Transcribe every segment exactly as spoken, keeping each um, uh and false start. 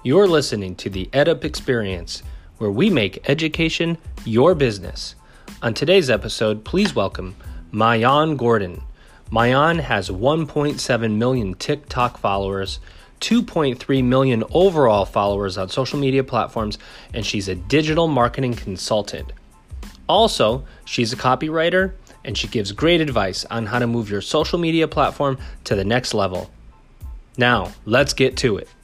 You're listening to the EdUp Experience, where we make education your business. On today's episode, please welcome Maayan Gordon. Maayan has one point seven million TikTok followers, two point three million overall followers on social media platforms, and she's a digital marketing consultant. Also, she's a copywriter, and she gives great advice on how to move your social media platform to the next level. Now, let's get to it.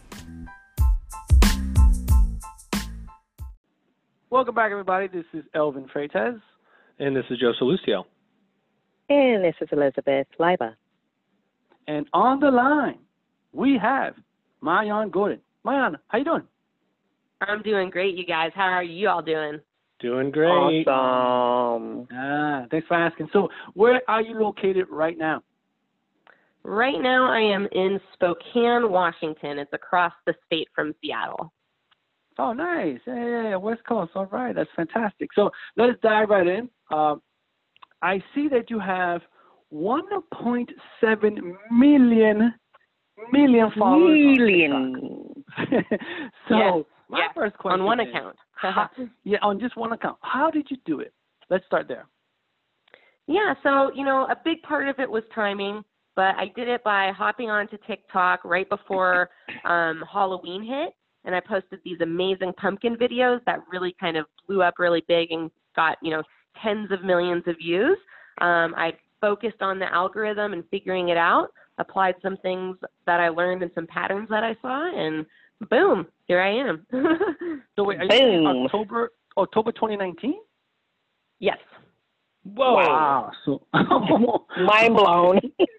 Welcome back, everybody. This is Elvin Freitas. And this is Joe Solucio. And this is Elizabeth Leiba. And on the line, we have Maayan Gordon. Maayan, how you doing? I'm doing great, you guys. How are you all doing? Doing great. Awesome. Ah, thanks for asking. So where are you located right now? Right now, I am in Spokane, Washington. It's across the state from Seattle. Oh, nice. Yeah, yeah, yeah. West Coast. All right. That's fantastic. So let's dive right in. Um, I see that you have one point seven million, million followers. Million. so yes, my yes. first question on one is, account. how, yeah, on just one account. How did you do it? Let's start there. Yeah, so, you know, a big part of it was timing, but I did it by hopping onto TikTok right before um, Halloween hit. And I posted these amazing pumpkin videos that really kind of blew up really big and got, you know, tens of millions of views. Um, I focused on the algorithm and figuring it out, applied some things that I learned and some patterns that I saw, and boom, here I am. So wait, are you Boom. saying October, October twenty nineteen? Yes. Whoa. Wow. So, Mind blown.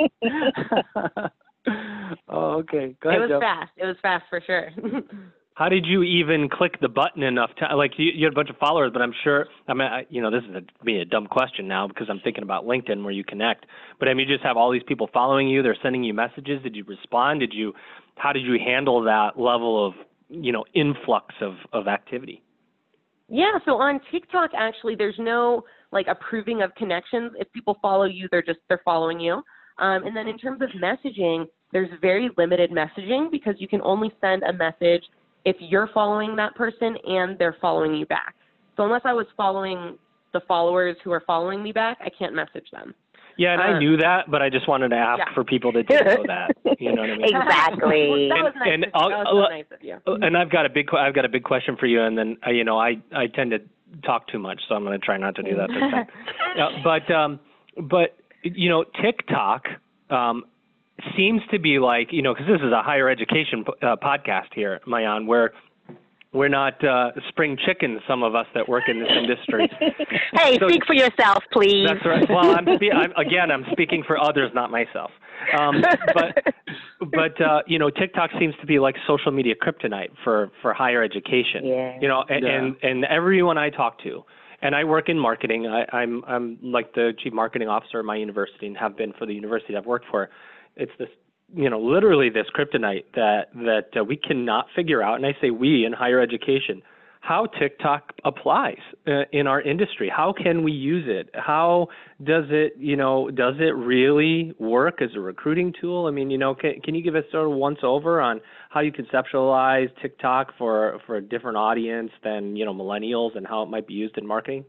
Oh, okay. Go It ahead, was Joe. fast. It was fast for sure. How did you even click the button enough to, like, you, you had a bunch of followers, but I'm sure, I mean, I, you know, this is a, be a dumb question now because I'm thinking about LinkedIn where you connect, but I mean, you just have all these people following you, they're sending you messages. Did you respond? Did you, how did you handle that level of, you know, influx of, of activity? Yeah, so on TikTok, actually, there's no, like, approving of connections. If people follow you, they're just, they're following you. Um, and then in terms of messaging, there's very limited messaging because you can only send a message if you're following that person and they're following you back. So unless I was following the followers who are following me back, I can't message them. Yeah, and Um, I knew that, but I just wanted to ask yeah. for people that didn't know that. You know what I mean? Exactly. Well, that was nice. And- of and you. That I'll- was so I'll- nice of you. And I've got a big, I've got a big question for you, and then uh, you know, I, I tend to talk too much, so I'm going to try not to do that this time. uh, but, um, but you know, TikTok um, seems to be like, you know, because this is a higher education uh, podcast here, Maayan, where we're not uh, spring chickens, some of us that work in this industry. Hey, So- speak for yourself, please. That's right. Well, I'm, spe- I'm again, I'm speaking for others, not myself. Um, but but uh, you know, TikTok seems to be like social media kryptonite for, for higher education. Yeah. You know, and, Yeah. and and everyone I talk to, and I work in marketing. I, I'm I'm like the chief marketing officer of my university and have been for the university I've worked for. It's this, you know, literally this kryptonite that that uh, we cannot figure out, and I say we in higher education, how TikTok applies uh, in our industry. How can we use it? How does it, you know, does it really work as a recruiting tool? I mean, you know, can, can you give us sort of once over on how you conceptualize TikTok for, for a different audience than, you know, millennials and how it might be used in marketing?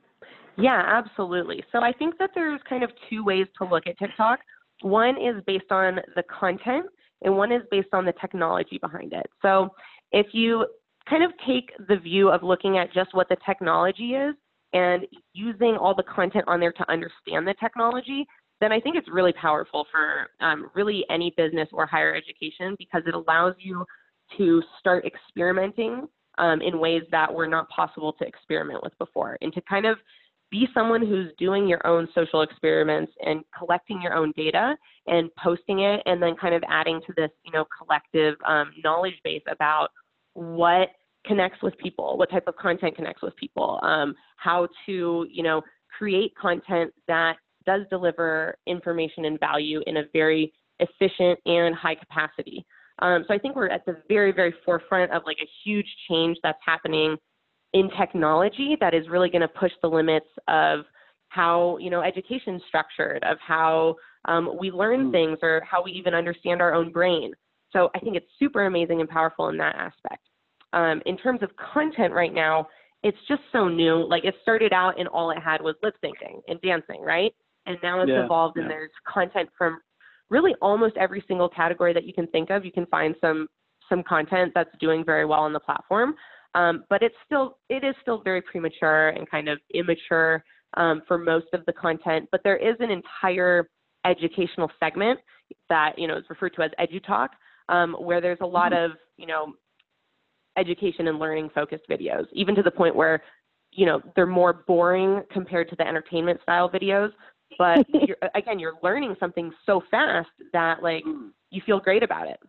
Yeah, absolutely. So I think that there's kind of two ways to look at TikTok. One is based on the content, and one is based on the technology behind it. So if you kind of take the view of looking at just what the technology is and using all the content on there to understand the technology, then I think it's really powerful for um, really any business or higher education because it allows you to start experimenting um, in ways that were not possible to experiment with before, and to kind of be someone who's doing your own social experiments and collecting your own data and posting it, and then kind of adding to this, you know, collective um, knowledge base about what connects with people, what type of content connects with people, um, how to, you know, create content that does deliver information and value in a very efficient and high capacity. Um, so I think we're at the very, very forefront of like a huge change that's happening in technology that is really going to push the limits of how, you know, education's structured, of how um, we learn things, or how we even understand our own brain. So I think it's super amazing and powerful in that aspect. Um, in terms of content right now, it's just so new. Like it started out and all it had was lip syncing and dancing, right? And now it's Yeah, evolved yeah. and there's content from really almost every single category that you can think of. You can find some some content that's doing very well on the platform. Um, but it's still it is still very premature and kind of immature um, for most of the content. But there is an entire educational segment that, you know, is referred to as EduTalk, um, where there's a lot of, you know, education and learning focused videos, even to the point where, you know, they're more boring compared to the entertainment style videos. But you're, again, you're learning something so fast that like you feel great about it.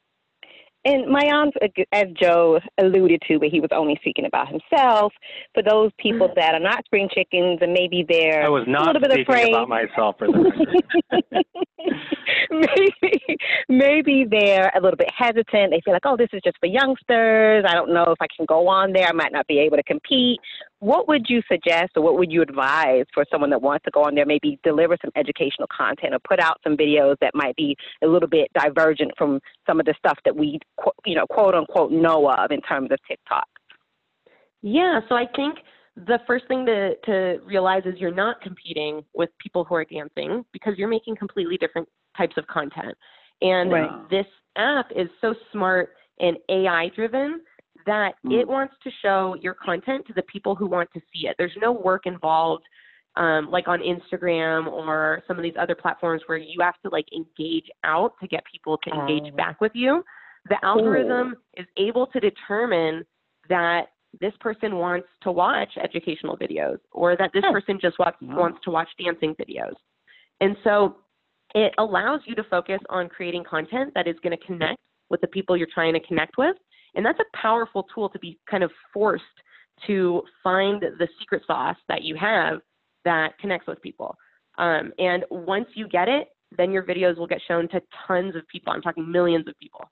And my aunt, as Joe alluded to, but he was only speaking about himself. For those people that are not spring chickens and maybe they're I was a not little bit speaking afraid. about myself for the record. maybe, maybe they're a little bit hesitant. They feel like, oh, this is just for youngsters. I don't know if I can go on there. I might not be able to compete. What would you suggest or what would you advise for someone that wants to go on there, maybe deliver some educational content or put out some videos that might be a little bit divergent from some of the stuff that we, you know, quote unquote know of in terms of TikTok? Yeah, so I think the first thing to, to realize is you're not competing with people who are dancing because you're making completely different types of content. And Right. this app is so smart and A I driven that Mm. it wants to show your content to the people who want to see it. There's no work involved um, like on Instagram or some of these other platforms where you have to like engage out to get people to engage Oh. back with you. The algorithm is able to determine that this person wants to watch educational videos or that this Oh. person just wants, Wow. wants to watch dancing videos. And so it allows you to focus on creating content that is going to connect with the people you're trying to connect with. And that's a powerful tool to be kind of forced to find the secret sauce that you have that connects with people. Um, and once you get it, then your videos will get shown to tons of people. I'm talking millions of people.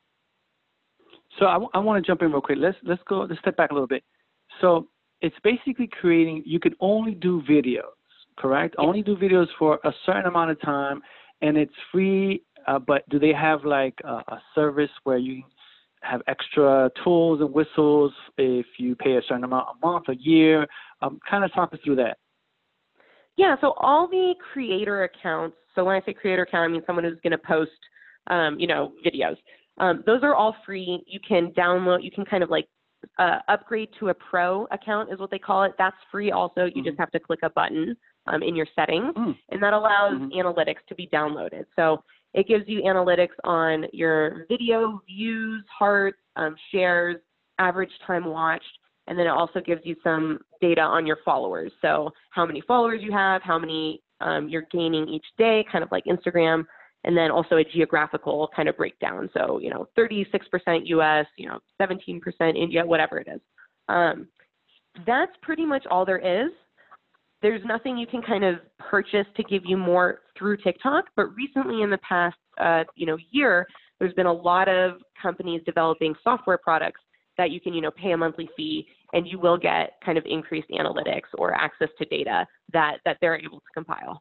So I, w- I want to jump in real quick. Let's let's go. Let's step back a little bit. So it's basically creating. You can only do videos, correct? Yeah. Only do videos for a certain amount of time, and it's free. Uh, but do they have like a, a service where you have extra tools and whistles if you pay a certain amount a month, a year? Um, kind of talk us through that. Yeah, so all the creator accounts, so when I say creator account, I mean someone who's going to post, um, you know, videos. Um, those are all free. You can download, you can kind of like uh, upgrade to a pro account is what they call it. That's free also. You Mm-hmm. just have to click a button um, in your settings, Mm. and that allows Mhm. analytics to be downloaded. So it gives you analytics on your video views, hearts, um, shares, average time watched, and then it also gives you some data on your followers. So how many followers you have, how many um, you're gaining each day, kind of like Instagram, and then also a geographical kind of breakdown. So, you know, thirty-six percent U S, you know, seventeen percent India, whatever it is. Um, that's pretty much all there is. There's nothing you can kind of purchase to give you more through TikTok, but recently in the past, uh, you know, year, there's been a lot of companies developing software products that you can, you know, pay a monthly fee and you will get kind of increased analytics or access to data that, that they're able to compile.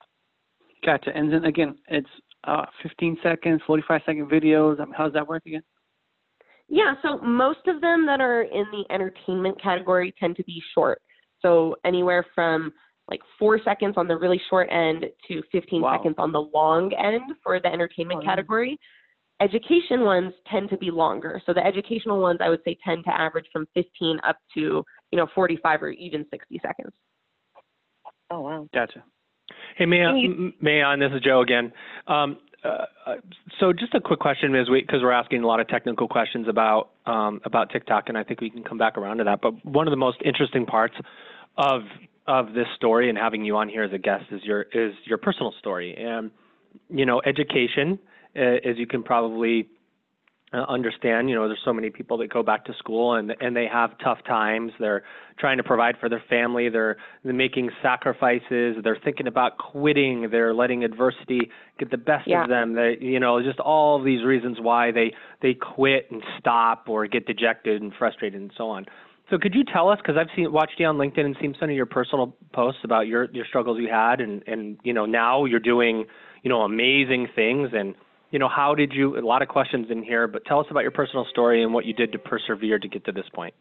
Gotcha. And then again, it's uh, fifteen seconds, forty-five second videos. I mean, how does that work again? Yeah, so most of them that are in the entertainment category tend to be short. So anywhere from like four seconds on the really short end to fifteen Wow. seconds on the long end for the entertainment Oh, yeah. category. Education ones tend to be longer. So the educational ones I would say tend to average from fifteen up to, you know, forty-five or even sixty seconds. Oh, wow. Gotcha. Hey, Mayan, Can you- M- Mayan, this is Joe again. Um, uh, so just a quick question, as we, because we're asking a lot of technical questions about um, about TikTok, and I think we can come back around to that. But one of the most interesting parts of of this story and having you on here as a guest is your is your personal story, and you know, education, uh, as you can probably uh, understand. You know, there's so many people that go back to school and and they have tough times. They're trying to provide for their family. They're, they're making sacrifices. They're thinking about quitting. They're letting adversity get the best Yeah. of them. They, you know, just all of these reasons why they they quit and stop or get dejected and frustrated and so on. So could you tell us, because I've seen watched you on LinkedIn and seen some of your personal posts about your your struggles you had, and and you know now you're doing you know amazing things, and you know, how did you, a lot of questions in here, but tell us about your personal story and what you did to persevere to get to this point.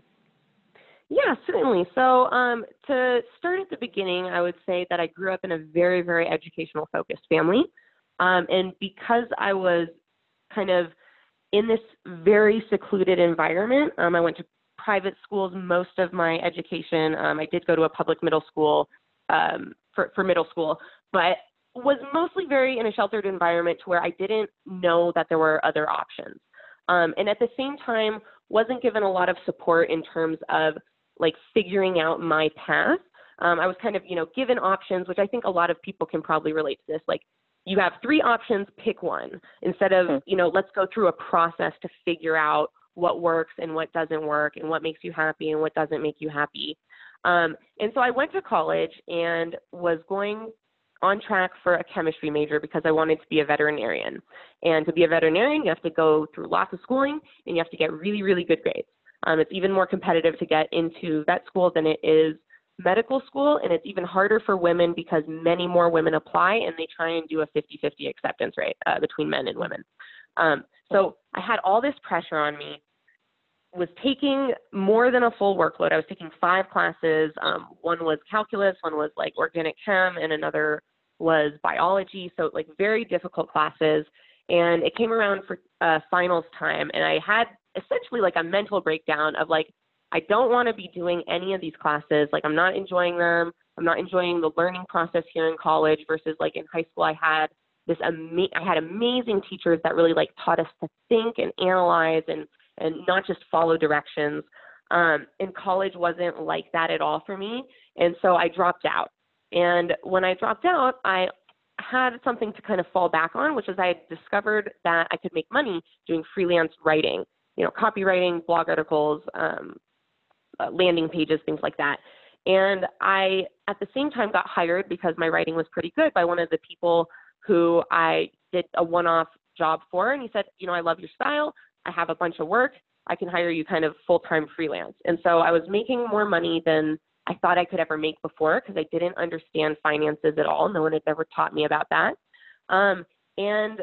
Yeah, certainly. So um, to start at the beginning, I would say that I grew up in a very, very educational focused family. Um, and because I was kind of in this very secluded environment, um, I went to private schools most of my education. Um, I did go to a public middle school um, for, for middle school, but was mostly very in a sheltered environment to where I didn't know that there were other options. Um, and at the same time, wasn't given a lot of support in terms of like figuring out my path. Um, I was kind of, you know, given options, which I think a lot of people can probably relate to this. Like, you have three options, pick one, instead of, you know, let's go through a process to figure out what works and what doesn't work and what makes you happy and what doesn't make you happy. Um, and so I went to college and was going on track for a chemistry major because I wanted to be a veterinarian. And to be a veterinarian, you have to go through lots of schooling and you have to get really, really good grades. Um, it's even more competitive to get into vet school than it is medical school, and it's even harder for women because many more women apply and they try and do a fifty-fifty acceptance rate uh, between men and women. Um, so I had all this pressure on me, was taking more than a full workload. I was taking five classes. Um, one was calculus, one was like organic chem, and another was biology. So like very difficult classes. And it came around for uh, finals time, and I had essentially like a mental breakdown of like, I don't want to be doing any of these classes. Like, I'm not enjoying them. I'm not enjoying the learning process here in college versus like in high school. I had this, ama- I had amazing teachers that really like taught us to think and analyze and, and not just follow directions. Um, and college wasn't like that at all for me. And so I dropped out. And when I dropped out, I had something to kind of fall back on, which is I had discovered that I could make money doing freelance writing, you know, copywriting, blog articles, um, uh, landing pages, things like that. And I, at the same time, got hired because my writing was pretty good by one of the people who I did a one-off job for. And he said, you know, I love your style. I have a bunch of work. I can hire you kind of full-time freelance. And so I was making more money than I thought I could ever make before because I didn't understand finances at all. No one had ever taught me about that. Um, and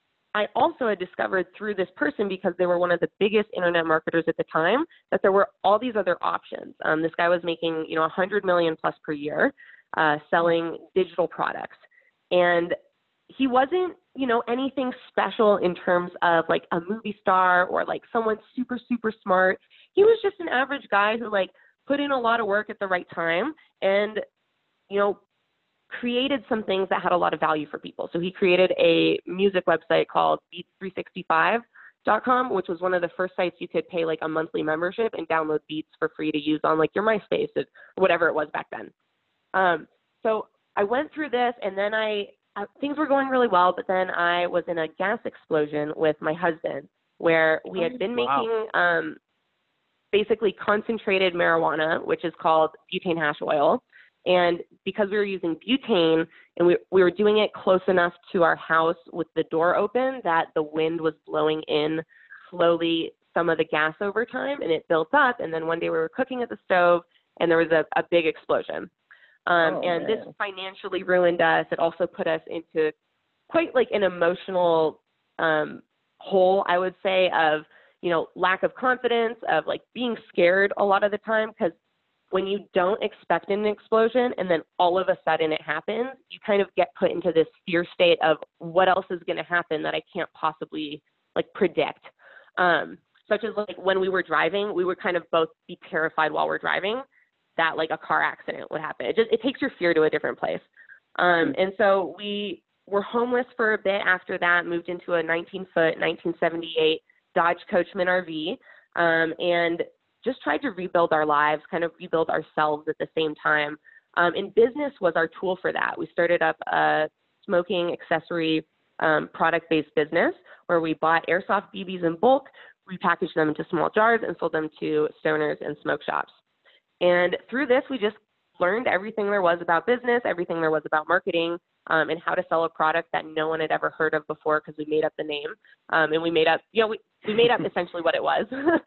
I also had discovered through this person, because they were one of the biggest internet marketers at the time, that there were all these other options. Um, this guy was making, you know, one hundred million plus per year, uh, selling digital products. And he wasn't, you know, anything special in terms of like a movie star or like someone super, super smart. He was just an average guy who like put in a lot of work at the right time and, you know, created some things that had a lot of value for people. So he created a music website called beats three sixty-five dot com, which was one of the first sites you could pay like a monthly membership and download beats for free to use on like your MySpace or whatever it was back then. Um, so I went through this, and then I, uh, things were going really well, but then I was in a gas explosion with my husband where we had been Wow. making um, basically concentrated marijuana, which is called butane hash oil. And because we were using butane and we, we were doing it close enough to our house with the door open that the wind was blowing in slowly some of the gas over time, and it built up. And then one day we were cooking at the stove and there was a, a big explosion. Um, Oh, and man. this financially ruined us. It also put us into quite like an emotional um, hole, I would say, of, you know, lack of confidence, of like being scared a lot of the time, because when you don't expect an explosion and then all of a sudden it happens, you kind of get put into this fear state of what else is going to happen that I can't possibly like predict. Um, such as like when we were driving, we would kind of both be terrified while we're driving that like a car accident would happen. It just, it takes your fear to a different place. Um, and so we were homeless for a bit after that, moved into a nineteen foot, nineteen seventy-eight Dodge Coachman R V, um, and just tried to rebuild our lives, kind of rebuild ourselves at the same time. Um, and business was our tool for that. We started up a smoking accessory um, product-based business where we bought airsoft B Bs in bulk, repackaged them into small jars, and sold them to stoners and smoke shops. And through this, we just learned everything there was about business, everything there was about marketing, um, and how to sell a product that no one had ever heard of before because we made up the name. Um, and we made up, you know, we, we made up essentially what it was.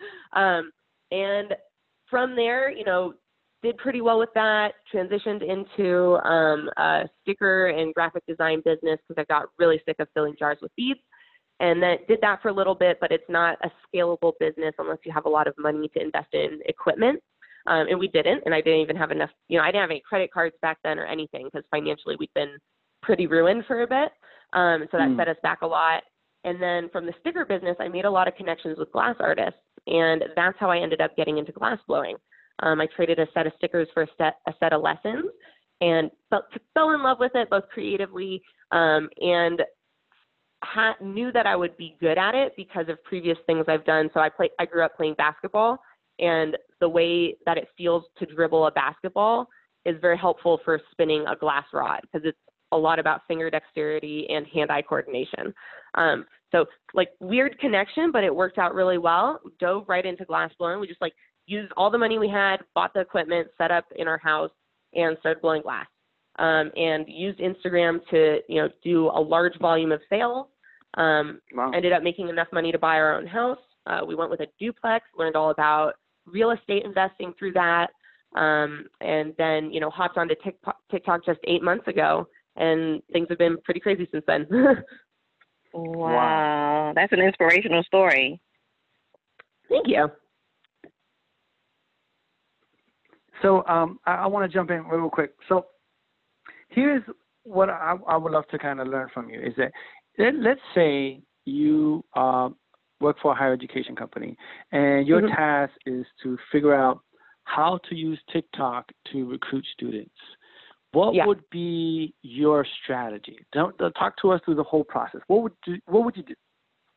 um, And from there, you know, did pretty well with that, transitioned into um, a sticker and graphic design business because I got really sick of filling jars with beads. And then did that for a little bit, but it's not a scalable business unless you have a lot of money to invest in equipment. Um, and we didn't, and I didn't even have enough, you know, I didn't have any credit cards back then or anything because financially we'd been pretty ruined for a bit. Um, so that mm. set us back a lot. And then from the sticker business, I made a lot of connections with glass artists, and that's how I ended up getting into glass blowing. Um, I traded a set of stickers for a set, a set of lessons, and felt, fell in love with it both creatively um, and ha- knew that I would be good at it because of previous things I've done. So I play, I grew up playing basketball, and the way that it feels to dribble a basketball is very helpful for spinning a glass rod because it's a lot about finger dexterity and hand-eye coordination. Um, so like weird connection, but it worked out really well. Dove right into glass blowing. We just like used all the money we had, bought the equipment, set up in our house, and started blowing glass. Um, and used Instagram to, you know, do a large volume of sales. Um, wow. Ended up making enough money to buy our own house. Uh, we went with a duplex, learned all about real estate investing through that. Um, and then, you know, hopped onto TikTok, TikTok just eight months ago, and things have been pretty crazy since then. Wow. Wow. That's an inspirational story. Thank you. So um, I, I want to jump in real quick. So here's what I, I would love to kind of learn from you is that let, let's say you uh, work for a higher education company and your mm-hmm. task is to figure out how to use TikTok to recruit students. What yeah. would be your strategy? Don't, don't talk to us through the whole process. What would you, what would you do?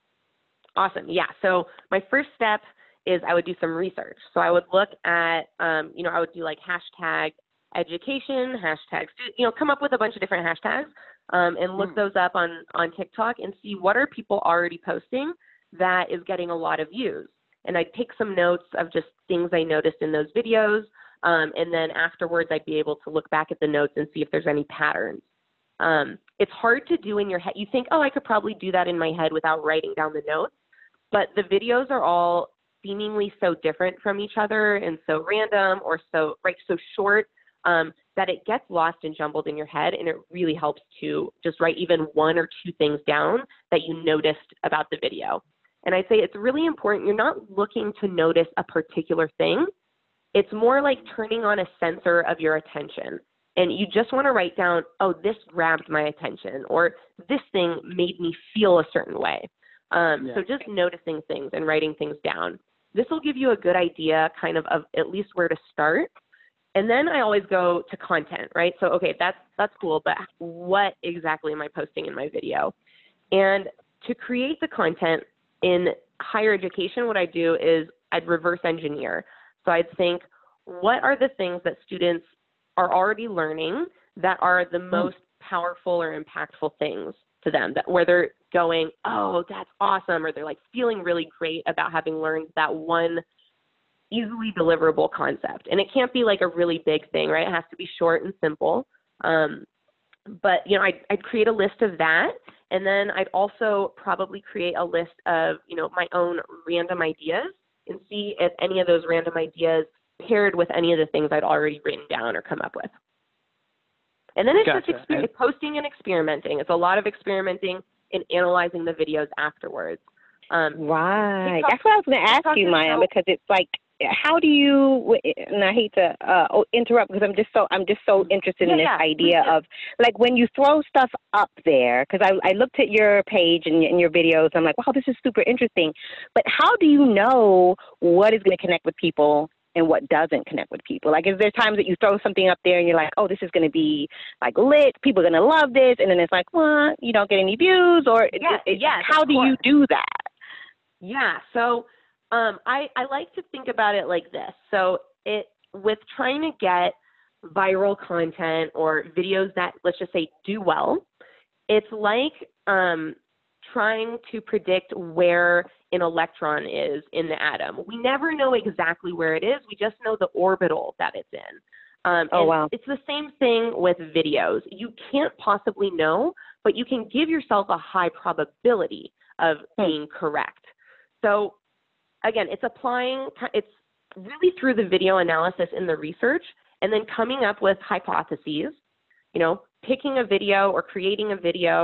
Awesome. Yeah. So my first step is I would do some research. So I would look at, um, you know, I would do like hashtag education, hashtags, you know, come up with a bunch of different hashtags um, and look mm. those up on, on TikTok and see what are people already posting that is getting a lot of views. And I'd take some notes of just things I noticed in those videos. Um, and then afterwards, I'd be able to look back at the notes and see if there's any patterns. Um, it's hard to do in your head. You think, oh, I could probably do that in my head without writing down the notes. But the videos are all seemingly so different from each other and so random or so, right, so short um, that it gets lost and jumbled in your head. And it really helps to just write even one or two things down that you noticed about the video. And I'd say it's really important. You're not looking to notice a particular thing. It's more like turning on a sensor of your attention. And you just want to write down, oh, this grabbed my attention, or this thing made me feel a certain way. Um, yeah. So just noticing things and writing things down. This will give you a good idea kind of of at least where to start. And then I always go to content, right? So, okay, that's, that's cool, but what exactly am I posting in my video? And to create the content in higher education, what I do is I'd reverse engineer. So I'd think, what are the things that students are already learning that are the most powerful or impactful things to them, that where they're going, oh, that's awesome, or they're like feeling really great about having learned that one easily deliverable concept. And it can't be like a really big thing, right? It has to be short and simple. Um, but, you know, I'd, I'd create a list of that. And then I'd also probably create a list of, you know, my own random ideas and see if any of those random ideas paired with any of the things I'd already written down or come up with. And then it's gotcha. just exper- posting and experimenting. It's a lot of experimenting and analyzing the videos afterwards. Um, right. TikTok, That's what I was going to ask you, Maya, because it's like, how do you, and I hate to uh, interrupt because I'm just so, I'm just so interested yeah, in this yeah, idea of like when you throw stuff up there, because I, I looked at your page and, and your videos, I'm like, wow, this is super interesting. But how do you know what is going to connect with people and what doesn't connect with people? Like, is there times that you throw something up there and you're like, oh, this is going to be like lit, people are going to love this, and then it's like, well, you don't get any views, or yes, it, yes, how do you do that? Yeah, so um, I, I like to think about it like this. So it with trying to get viral content or videos that, let's just say, do well, it's like um, trying to predict where an electron is in the atom. We never know exactly where it is. We just know the orbital that it's in. Um, oh, and wow. It's the same thing with videos. You can't possibly know, but you can give yourself a high probability of hmm. being correct. So again, it's applying, it's really through the video analysis and the research, and then coming up with hypotheses, you know, picking a video or creating a video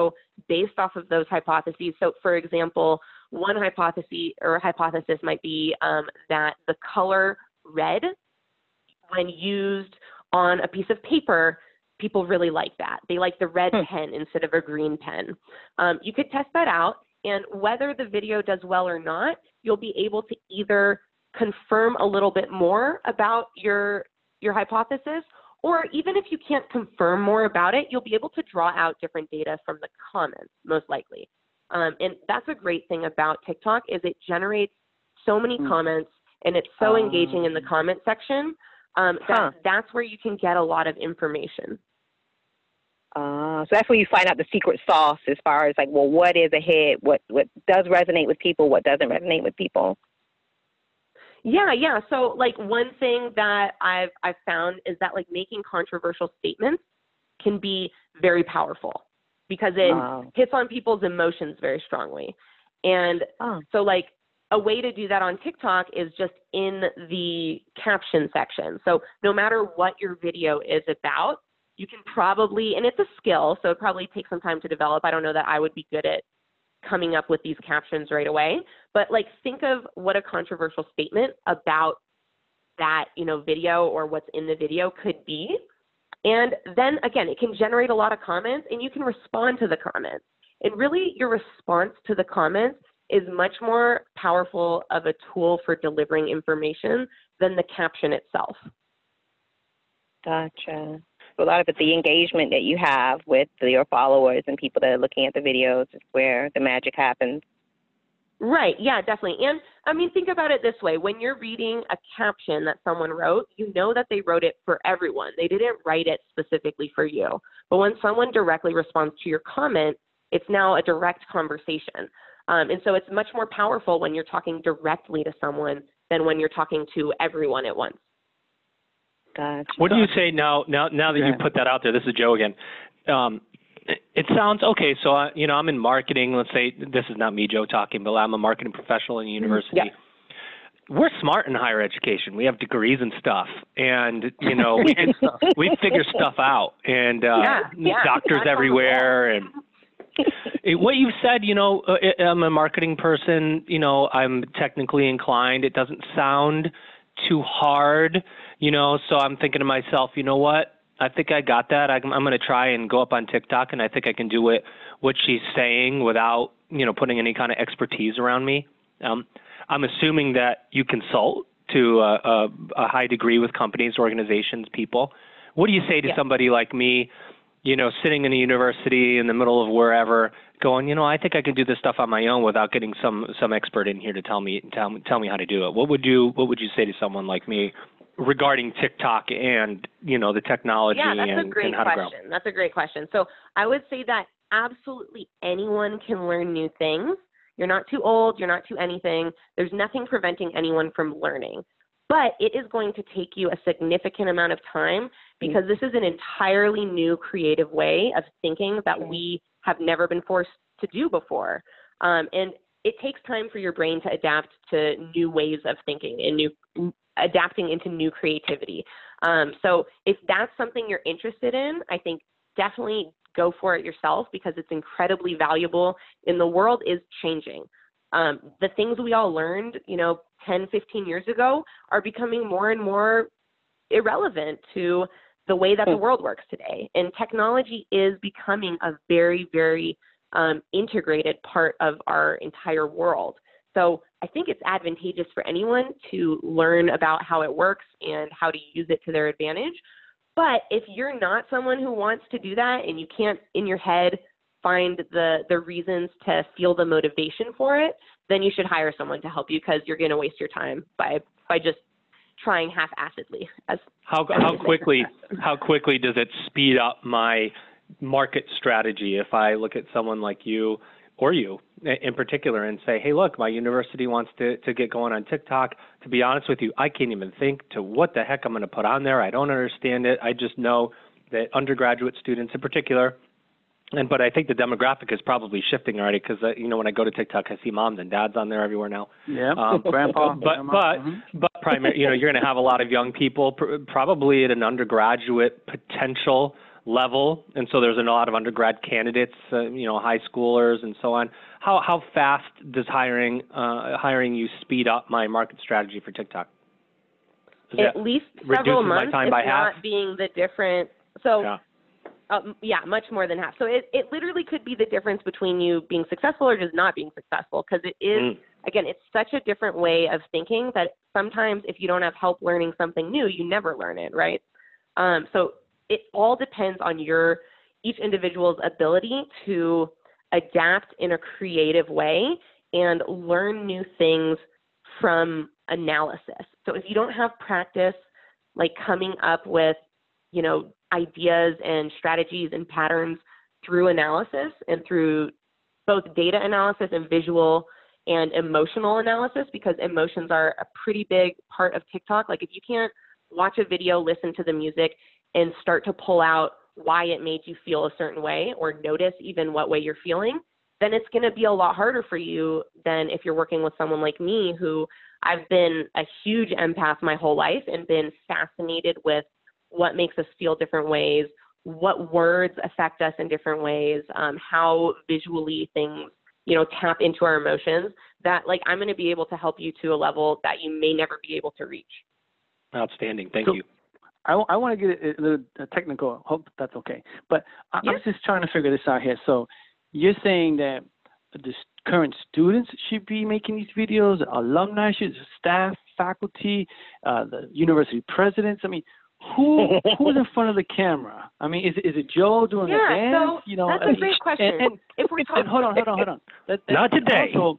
based off of those hypotheses. So, for example, one hypothesis or hypothesis might be um, that the color red, when used on a piece of paper, people really like that. They like the red Hmm. pen instead of a green pen. Um, you could test that out, and whether the video does well or not, you'll be able to either confirm a little bit more about your your hypothesis, or even if you can't confirm more about it, you'll be able to draw out different data from the comments, most likely. Um, and that's a great thing about TikTok is it generates so many Mm. comments, and it's so Ah. engaging in the comment section um, that Huh. that's where you can get a lot of information. Uh, so that's where you find out the secret sauce as far as like, well, what is a hit? What what does resonate with people? What doesn't resonate with people? Yeah, yeah. So like one thing that I've I've found is that like making controversial statements can be very powerful because it Wow. hits on people's emotions very strongly. And Oh. so like a way to do that on TikTok is just in the caption section. So no matter what your video is about, you can probably, and it's a skill, so it probably takes some time to develop. I don't know that I would be good at coming up with these captions right away, but like think of what a controversial statement about that, you know, video or what's in the video could be. And then again, it can generate a lot of comments and you can respond to the comments. And really your response to the comments is much more powerful of a tool for delivering information than the caption itself. Gotcha. So a lot of it, the engagement that you have with your followers and people that are looking at the videos is where the magic happens. Right. Yeah, definitely. And I mean, think about it this way. When you're reading a caption that someone wrote, you know that they wrote it for everyone. They didn't write it specifically for you. But when someone directly responds to your comment, it's now a direct conversation. Um, and so it's much more powerful when you're talking directly to someone than when you're talking to everyone at once. Gotcha. What do you say now? Now, now that you Yeah. put that out there, this is Joe again. Um, it sounds okay. So, I, you know, I'm in marketing. Let's say this is not me, Joe, talking, but I'm a marketing professional in a university. Yeah. We're smart in higher education. We have degrees and stuff, and you know, we can, we figure stuff out. And uh, Yeah, yeah. doctors That's everywhere, and it- what you've said, you know, uh, I'm a marketing person. You know, I'm technically inclined. It doesn't sound too hard, you know, so I'm thinking to myself, you know what, I think I got that. I'm, I'm going to try and go up on TikTok, and I think I can do it, what she's saying without, you know, putting any kind of expertise around me. Um, I'm assuming that you consult to a, a, a high degree with companies, organizations, people. What do you say to Yeah. somebody like me, you know, sitting in a university in the middle of wherever, going, you know, I think I can do this stuff on my own without getting some some expert in here to tell me tell me tell me how to do it. What would you what would you say to someone like me regarding TikTok and, you know, the technology Yeah, that's and, a great and how to grow? question. That's a great question. So I would say that absolutely anyone can learn new things. You're not too old. You're not too anything. There's nothing preventing anyone from learning. But it is going to take you a significant amount of time because this is an entirely new creative way of thinking that we have never been forced to do before. Um, and it takes time for your brain to adapt to new ways of thinking and new adapting into new creativity. Um, so if that's something you're interested in, I think definitely go for it yourself because it's incredibly valuable and the world is changing. Um, the things we all learned, you know, ten, fifteen years ago are becoming more and more irrelevant to the way that the world works today. And technology is becoming a very, very um, integrated part of our entire world. So I think it's advantageous for anyone to learn about how it works and how to use it to their advantage. But if you're not someone who wants to do that and you can't in your head find the, the reasons to feel the motivation for it, then you should hire someone to help you because you're going to waste your time by, by just trying half-assedly. As, How how quickly how quickly does it speed up my market strategy if I look at someone like you or you in particular and say, hey, look, my university wants to, to get going on TikTok. To be honest with you, I can't even think to what the heck I'm going to put on there. I don't understand it. I just know that undergraduate students in particular, and but I think the demographic is probably shifting already because, uh, you know, when I go to TikTok, I see moms and dads on there everywhere now. Yeah, Um, grandpa. But grandma. but Mhm. but primary, you know, you're going to have a lot of young people, pr- probably at an undergraduate potential level, and so there's a lot of undergrad candidates, uh, you know, high schoolers and so on. How how fast does hiring uh, hiring you speed up my market strategy for TikTok? Is At least several months, time if by not half? being the different. So. Yeah. Um, yeah, much more than half. So it, it literally could be the difference between you being successful or just not being successful, because it is, Mm. again, it's such a different way of thinking that sometimes if you don't have help learning something new, you never learn it, right? Um, so it all depends on your, each individual's ability to adapt in a creative way and learn new things from analysis. So if you don't have practice, like coming up with, you know, ideas and strategies and patterns through analysis and through both data analysis and visual and emotional analysis, because emotions are a pretty big part of TikTok. Like if you can't watch a video, listen to the music, and start to pull out why it made you feel a certain way or notice even what way you're feeling, then it's going to be a lot harder for you than if you're working with someone like me, who I've been a huge empath my whole life and been fascinated with what makes us feel different ways, what words affect us in different ways, um, how visually things, you know, tap into our emotions, that like I'm going to be able to help you to a level that you may never be able to reach. Outstanding. Thank So, you. I, I want to get a little technical. Hope that's okay. But I, Yeah. I'm just trying to figure this out here. So you're saying that the s- current students should be making these videos, alumni should, staff, faculty, uh, the university presidents. I mean, who who's in front of the camera? I mean, is it- is it Joe doing Yeah, a dance? so you know, that's I a mean, great question. And, and, If we're and talking, hold on, hold on, hold on. That, that, Not today. Also,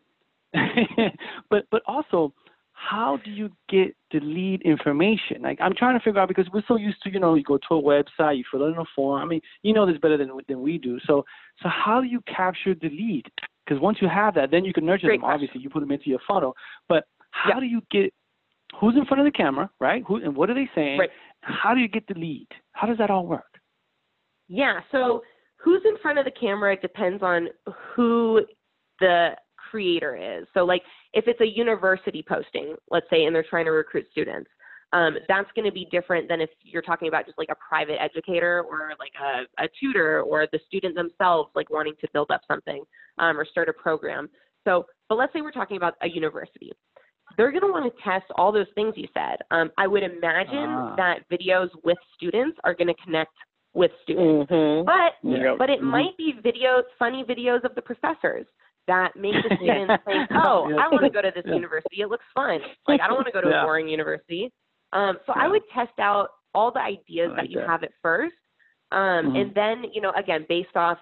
but but also, how do you get the lead information? Like, I'm trying to figure out, because we're so used to, you know, you go to a website, you fill in a form. I mean, you know this better than than we do. So so how do you capture the lead? Because once you have that, then you can nurture Great them. question. Obviously, you put them into your funnel. But how Yeah. do you get who's in front of the camera, right? Who and what are they saying? Right. How do you get the lead? How does that all work? Yeah, so who's in front of the camera depends on who the creator is. So like if it's a university posting, let's say, and they're trying to recruit students, um, that's going to be different than if you're talking about just like a private educator or like a, a tutor or the student themselves like wanting to build up something um, or start a program. So, but let's say we're talking about a university. They're going to want to test all those things you said. Um, I would imagine Ah. that videos with students are going to connect with students. Mm-hmm. But Yep. but it Mhm. might be videos, funny videos of the professors that make the students think, oh, Yeah. I want to go to this Yeah. university. It looks fun. Like, I don't want to go to Yeah. a boring university. Um, so Yeah. I would test out all the ideas I like that you that. have at first. Um, Mhm. And then, you know, again, based off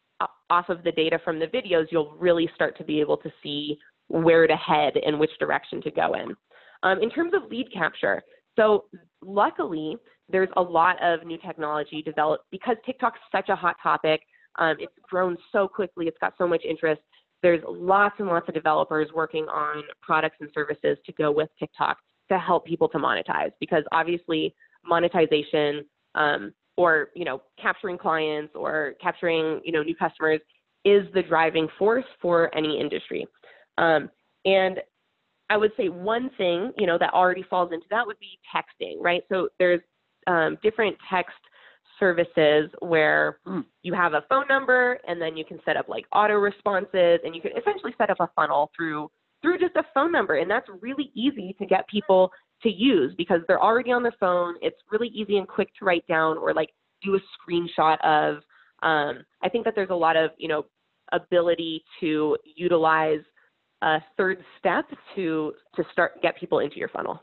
off of the data from the videos, you'll really start to be able to see where to head and which direction to go in. Um, in terms of lead capture, so luckily, there's a lot of new technology developed because TikTok's such a hot topic. Um, it's grown so quickly. It's got so much interest. There's lots and lots of developers working on products and services to go with TikTok to help people to monetize, because obviously monetization um, or, you know, capturing clients or capturing, you know, new customers is the driving force for any industry. Um, and I would say one thing, you know, that already falls into that would be texting, right? So there's um, different text services where Mm. you have a phone number and then you can set up like auto responses, and you can essentially set up a funnel through through just a phone number. And that's really easy to get people to use because they're already on their phone. It's really easy and quick to write down or like do a screenshot of. Um, I think that there's a lot of, you know, ability to utilize a third step to to start get people into your funnel.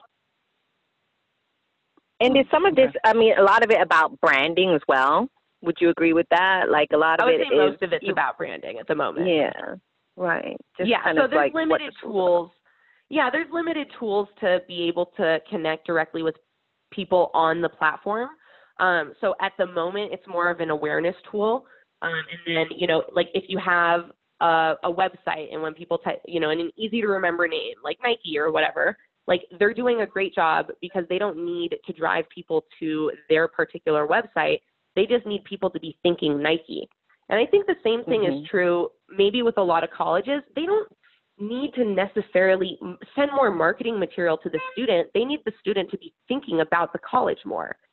And is some of Okay. this, I mean, a lot of it about branding as well? Would you agree with that? Like a lot I of would it say is. most of it's you- about branding at the moment. Yeah, right. Just yeah, kind so of there's like what limited the tools. Yeah, there's limited tools to be able to connect directly with people on the platform. Um, so at the moment, it's more of an awareness tool. Um, and then, you know, like if you have a, a website and when people type, you know, and an easy to remember name like Nike or whatever, like they're doing a great job because they don't need to drive people to their particular website. They just need people to be thinking Nike. And I think the same thing Mhm. is true maybe with a lot of colleges. They don't need to necessarily m- send more marketing material to the student. They need the student to be thinking about the college more.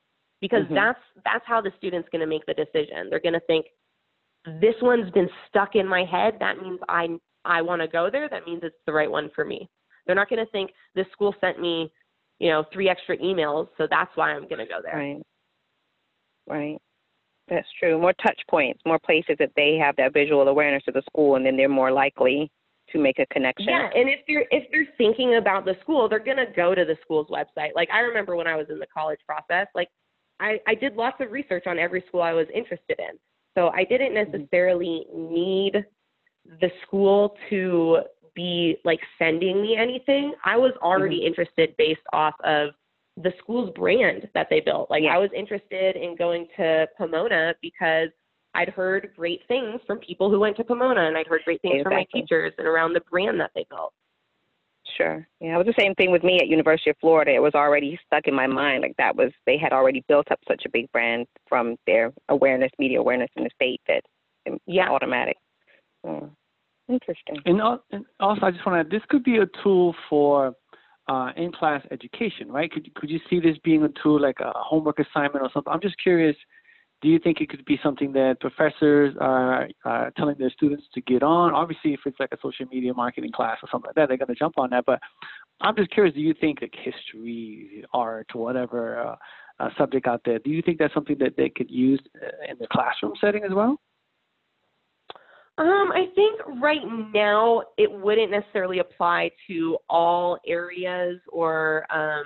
because Mhm. that's that's how the student's going to make the decision. They're going to think, this one's been stuck in my head. That means I I want to go there. That means it's the right one for me. They're not going to think this school sent me, you know, three extra emails, so that's why I'm going to go there. Right. Right. That's true. More touch points, more places that they have that visual awareness of the school, and then they're more likely to make a connection. Yeah, and if they're if they're thinking about the school, they're gonna go to the school's website. Like I remember when I was in the college process, like I, I did lots of research on every school I was interested in. So I didn't necessarily need the school to be like sending me anything. I was already mm-hmm. interested based off of the school's brand that they built. Like yeah. I was interested in going to Pomona because I'd heard great things from people who went to Pomona, and I'd heard great things exactly. from my teachers and around the brand that they built. Sure. Yeah, it was the same thing with me at University of Florida. It was already stuck in my mind. Like that was, they had already built up such a big brand from their awareness, media awareness in the state that it's yeah. automatic. Oh, interesting. And, and also, I just want to add, this could be a tool for uh, in-class education, right? Could, could you see this being a tool like a homework assignment or something? I'm just curious. Do you think it could be something that professors are uh, telling their students to get on? Obviously, if it's like a social media marketing class or something like that, they're going to jump on that. But I'm just curious, do you think like history, art, whatever uh, uh, subject out there, do you think that's something that they could use in the classroom setting as well? Um, I think right now it wouldn't necessarily apply to all areas or um,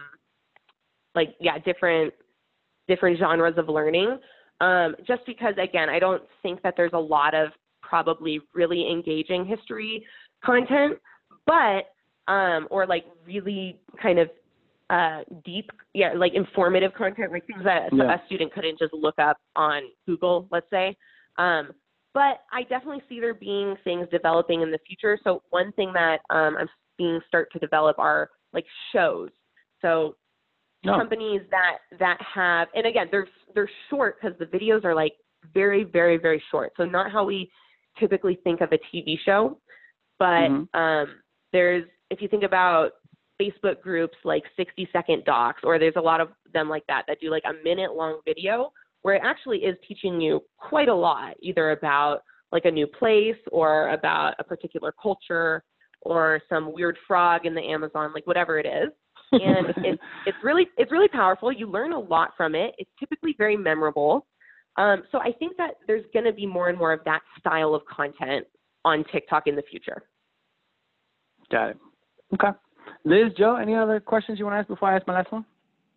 like, yeah, different different genres of learning. Um, just because, again, I don't think that there's a lot of probably really engaging history content, but, um, or like really kind of uh, deep, yeah, like informative content, like things that yeah. a student couldn't just look up on Google, let's say. Um, but I definitely see there being things developing in the future. So one thing that um, I'm seeing start to develop are like shows. So No. companies that that have, and again, they're they're short because the videos are like very, very, very short. So not how we typically think of a T V show, but mm-hmm. um, there's, if you think about Facebook groups like sixty second docs, or there's a lot of them like that that do like a minute long video where it actually is teaching you quite a lot, either about like a new place or about a particular culture or some weird frog in the Amazon, like whatever it is. And it's it's really it's really powerful. You learn a lot from it. It's typically very memorable. Um, so I think that there's going to be more and more of that style of content on TikTok in the future. Got it. Okay. Liz, Joe, any other questions you want to ask before I ask my last one?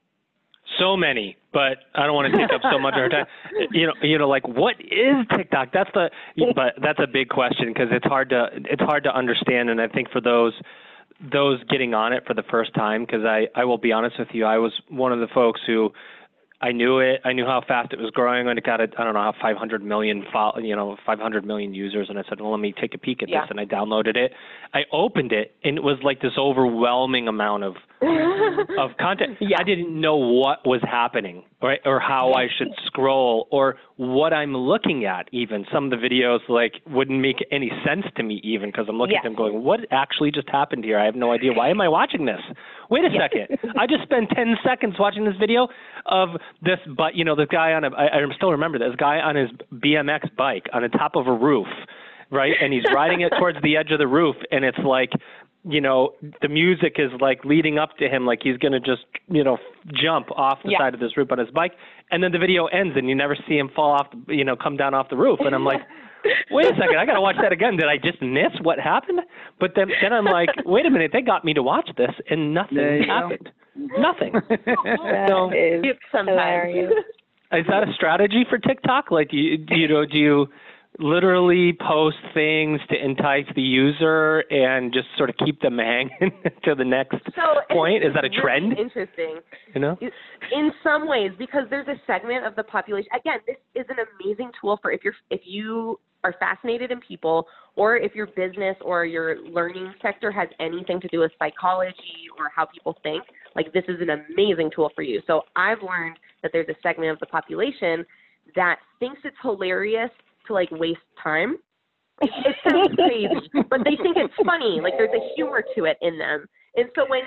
So many, but I don't want to take up so much of our time. You know, you know, like what is TikTok? That's the, but that's a big question because it's hard to it's hard to understand. And I think for those. those getting on it for the first time, because I, I will be honest with you, I was one of the folks who I knew it. I knew how fast it was growing, and it got, a, I don't know, how five hundred million, follow, you know, five hundred million users, and I said, well, let me take a peek at yeah. this, and I downloaded it. I opened it, and it was like this overwhelming amount of of content. Yeah. I didn't know what was happening, right, or how I should scroll, or what I'm looking at even. Some of the videos, like, wouldn't make any sense to me even, because I'm looking yeah. at them going, what actually just happened here? I have no idea. Why am I watching this? Wait a yeah. second. I just spent ten seconds watching this video of this, but you know, this guy on a, I, I still remember this guy on his B M X bike on the top of a roof, right? And he's riding it towards the edge of the roof, and it's like, you know, the music is like leading up to him, like he's going to just, you know, jump off the yeah. side of this roof on his bike. And then the video ends and you never see him fall off, the, you know, come down off the roof. And I'm like, wait a second, I got to watch that again. Did I just miss what happened? But then, then I'm like, wait a minute, they got me to watch this and nothing happened. Nothing. So, it's hilarious. Is that a strategy for TikTok? Like, do you, do you know, do you literally post things to entice the user and just sort of keep them hanging to the next so point? Is that a trend? Really interesting. You know? In some ways, because there's a segment of the population. Again, this is an amazing tool for if you're if you are fascinated in people, or if your business or your learning sector has anything to do with psychology or how people think. Like, this is an amazing tool for you. So I've learned that there's a segment of the population that thinks it's hilarious to like waste time. It, it sounds crazy, but they think it's funny. Like, there's a humor to it in them. And so when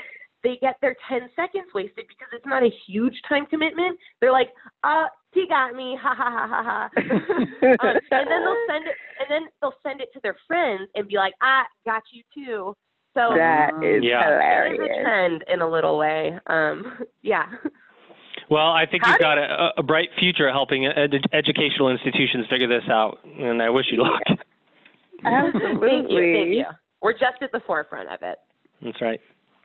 they get their ten seconds wasted because it's not a huge time commitment. They're like, uh, he got me, ha ha ha ha ha. um, and then they'll send it, and then they'll send it to their friends and be like, ah, got you too. So that is Yeah. hilarious. it is a trend in a little way. Um, yeah. Well, I think How you've do- got a, a bright future helping ed- educational institutions figure this out, and I wish you luck. Absolutely. Thank you. Thank you. We're just at the forefront of it. That's right.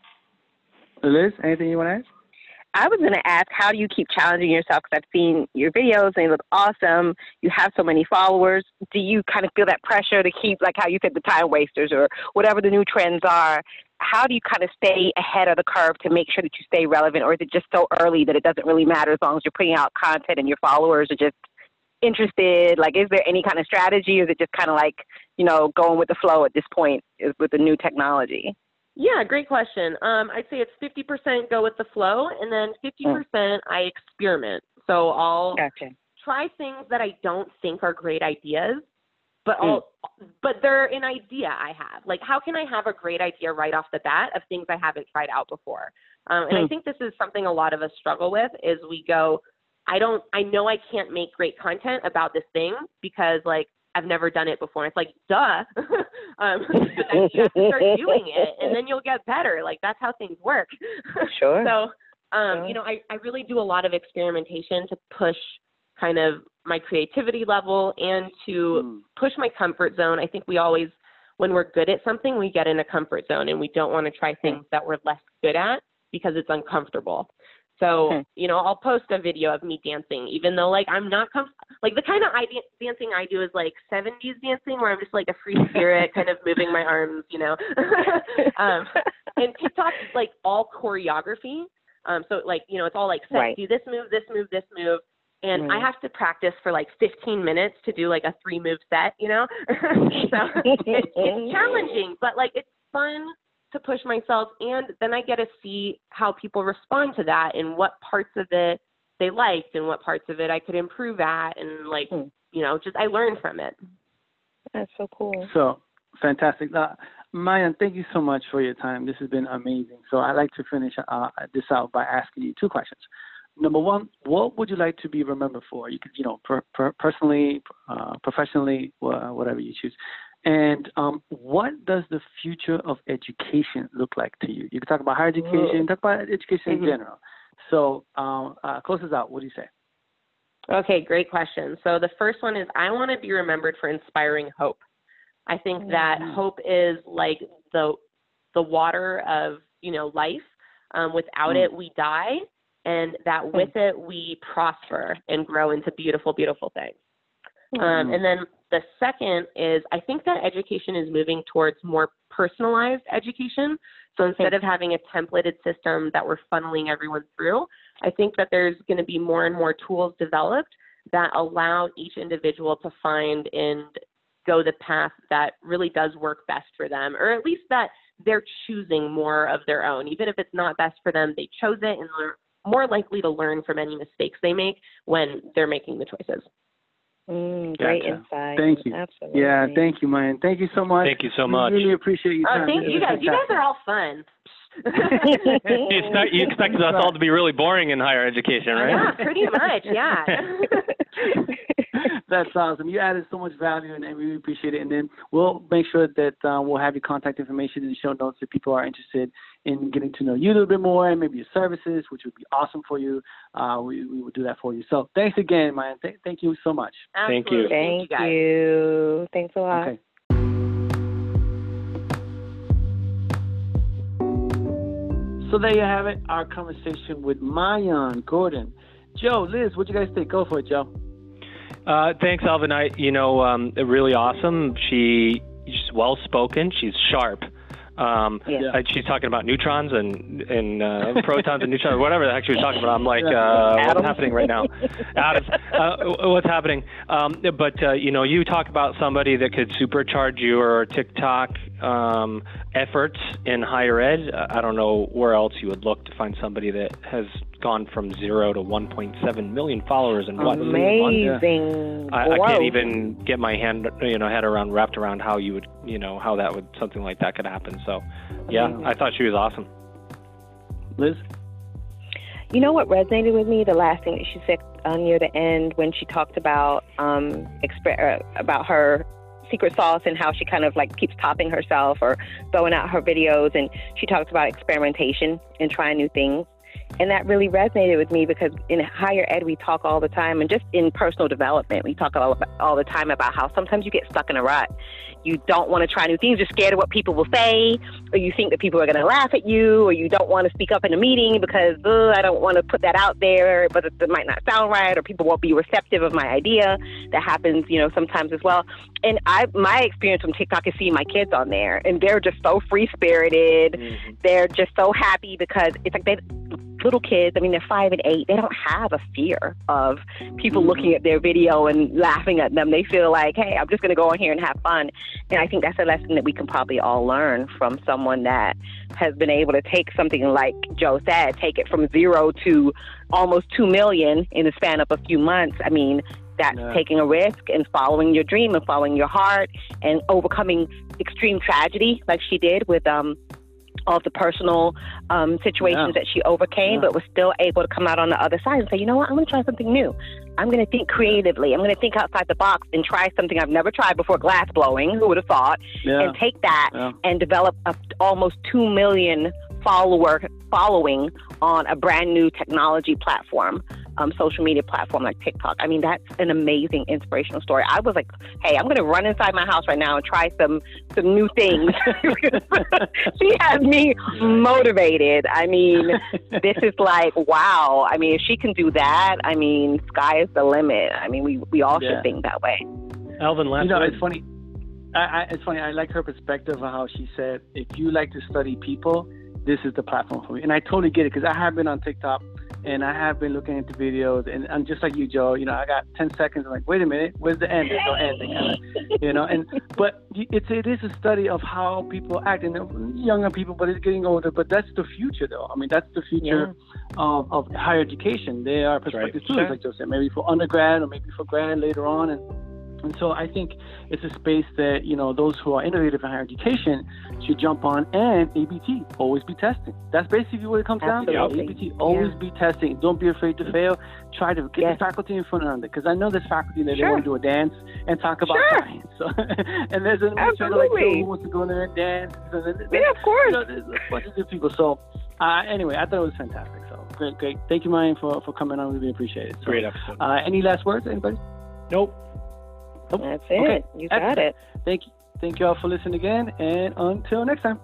Liz, anything you want to add? I was going to ask, how do you keep challenging yourself? Because I've seen your videos and they look awesome. You have so many followers. Do you kind of feel that pressure to keep, like how you said, the time wasters or whatever the new trends are? How do you kind of stay ahead of the curve to make sure that you stay relevant? Or is it just so early that it doesn't really matter as long as you're putting out content and your followers are just interested? Like, is there any kind of strategy? Or is it just kind of like, you know, going with the flow at this point is with the new technology? Yeah, great question. Um, I'd say it's fifty percent go with the flow, and then fifty percent I experiment. So I'll Gotcha. try things that I don't think are great ideas, but I'll, but they're an idea I have. Like, how can I have a great idea right off the bat of things I haven't tried out before? Um, and I think this is something a lot of us struggle with is we go, I don't, I know I can't make great content about this thing because, like, I've never done it before. It's like, duh. um, but then you have to start doing it, and then you'll get better. Like, that's how things work. Sure. So, um, Sure. you know, I, I really do a lot of experimentation to push kind of my creativity level and to Mm. push my comfort zone. I think we always, when we're good at something, we get in a comfort zone, and we don't want to try things that we're less good at because it's uncomfortable. So, Hmm. you know, I'll post a video of me dancing, even though, like, I'm not com- like the kind of I- dancing I do is like seventies dancing, where I'm just like a free spirit, kind of moving my arms, you know. um, and TikTok is like all choreography. Um, so, like, you know, it's all like, set, Right. do this move, this move, this move. And Right. I have to practice for like fifteen minutes to do like a three move set, you know. So it's, it's challenging, but like it's fun to push myself, and then I get to see how people respond to that and what parts of it they liked and what parts of it I could improve at, and like, Hmm. you know, just I learned from it. That's so cool. So fantastic. Uh, Mayan, thank you so much for your time. This has been amazing. So I'd like to finish uh, this out by asking you two questions. Number one, what would you like to be remembered for? You could, you know, per, per, personally, uh, professionally, wh- whatever you choose. And um, what does the future of education look like to you? You can talk about higher education, talk about education Mhm. in general. So um, uh, close us out. What do you say? Okay, great question. So the first one is I want to be remembered for inspiring hope. I think that Mhm. hope is like the the water of, you know, life. Um, without Mm. it, we die, and that with it, we prosper and grow into beautiful, beautiful things. Um, Mhm. and then the second is I think that education is moving towards more personalized education. So instead of having a templated system that we're funneling everyone through, I think that there's going to be more and more tools developed that allow each individual to find and go the path that really does work best for them, or at least that they're choosing more of their own. Even if it's not best for them, they chose it, and they're more likely to learn from any mistakes they make when they're making the choices. Mm, great Gotcha. insight. Thank you. Absolutely. Yeah, thank you, Mayan. Thank you so much. Thank you so We much. really appreciate your Oh, time. thank This you is guys. You guys fantastic. are all fun. You, expect, you expected us all to be really boring in higher education, right? Yeah, pretty much. Yeah. That's awesome. You added so much value, and, and we really appreciate it. And then we'll make sure that uh, we'll have your contact information in the show notes if people are interested in getting to know you a little bit more and maybe your services, which would be awesome for you. Uh, we, we will do that for you. So thanks again, Mayan. Th- thank you so much. Thank you. Absolutely. Thank you, Thank guys. you. Thanks a lot. Okay. So there you have it, our conversation with Mayan Gordon. Joe, Liz, what you guys think? Go for it, Joe. Uh, thanks, Alvin. I, you know, um, really awesome. She, she's well spoken. She's sharp. Um, Yeah. uh, she's talking about neutrons and and uh, protons and neutrons, whatever the heck she was talking about. I'm like, uh, what's Atoms. happening right now? Atoms. Uh, what's happening? Um, but uh, you know, you talk about somebody that could supercharge your TikTok um, efforts in higher ed. Uh, I don't know where else you would look to find somebody that has gone from zero to one point seven million followers in what? Amazing. I, I can't Growth. even get my hand, you know, head around, wrapped around how you would, you know, how that would, something like that could happen. So, yeah, Amazing. I thought she was awesome. Liz? You know what resonated with me? The last thing that she said uh, near the end when she talked about um, exp- uh, about her secret sauce and how she kind of like keeps topping herself or throwing out her videos. And she talked about experimentation and trying new things. And that really resonated with me because in higher ed, we talk all the time, and just in personal development, we talk all, about, all the time about how sometimes you get stuck in a rut. You don't want to try new things. You're scared of what people will say, or you think that people are going to laugh at you, or you don't want to speak up in a meeting because I don't want to put that out there, but it, it might not sound right, or people won't be receptive of my idea. That happens, you know, sometimes as well. And I, my experience from TikTok is seeing my kids on there, and they're just so free-spirited. Mm-hmm. They're just so happy because it's like they little kids, I mean, they're five and eight. They don't have a fear of people looking at their video and laughing at them. They feel like, hey, I'm just going to go in here and have fun. And I think that's a lesson that we can probably all learn from someone that has been able to take something like Joe said, take it from zero to almost two million in the span of a few months. I mean, that's yeah. taking a risk and following your dream and following your heart and overcoming extreme tragedy like she did with um all of the personal um, situations yeah. that she overcame, yeah. but was still able to come out on the other side and say, you know what, I'm going to try something new. I'm going to think creatively. I'm going to think outside the box and try something I've never tried before, glass blowing, who would have thought, yeah. and take that yeah. and develop a almost two million follower following on a brand new technology platform, um, social media platform like TikTok. I mean, that's an amazing inspirational story. I was like, hey, I'm going to run inside my house right now and try some, some new things. She has me motivated. I mean, this is like, wow. I mean, if she can do that, I mean, sky is the limit. I mean, we, we all yeah. should think that way. Alvin, last You know, word. it's funny. I, I, it's funny. I like her perspective of how she said, if you like to study people, this is the platform for me. And I totally get it because I have been on TikTok and I have been looking into videos, and I'm just like you, Joe. You know, I got ten seconds. I'm like, wait a minute, where's the end? There's no end. Kind of, you know, and but it's it is a study of how people act, and younger people, but it's getting older. But that's the future, though. I mean, that's the future yeah. of, of higher education. They are prospective students, sure. like Joe said, maybe for undergrad or maybe for grad later on, and. And so I think it's a space that, you know, those who are innovative in higher education should jump on, and A B T, always be testing. That's basically what it comes Absolutely. down to. A B T, always yeah. be testing. Don't be afraid to fail. Try to get yes. the faculty in front of it, because I know there's faculty that sure. they want to do a dance and talk about sure. science. So, and there's a teacher like Joe who wants to go in there and dance. So yeah, of course. You know, there's a bunch of good people. So uh, anyway, I thought it was fantastic. So great, great. Thank you, Ryan, for, for coming on. Really appreciate it. So, great episode. Uh, any last words, anybody? Nope. Nope. That's it. Okay. You got Excellent. it. Thank you. Thank you all for listening again, and until next time.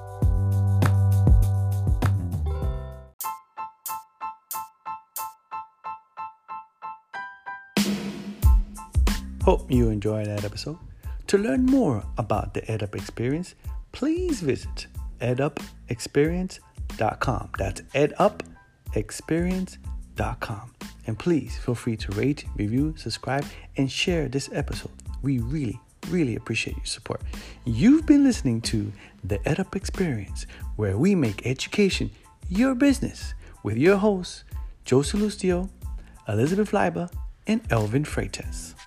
Hope you enjoyed that episode. To learn more about the EdUp experience, please visit ed up experience dot com. That's ed up experience dot com. And please feel free to rate, review, subscribe, and share this episode. We really, really appreciate your support. You've been listening to the EdUp Experience, where we make education your business, with your hosts, Joe Salustio, Elizabeth Leiba, and Elvin Freitas.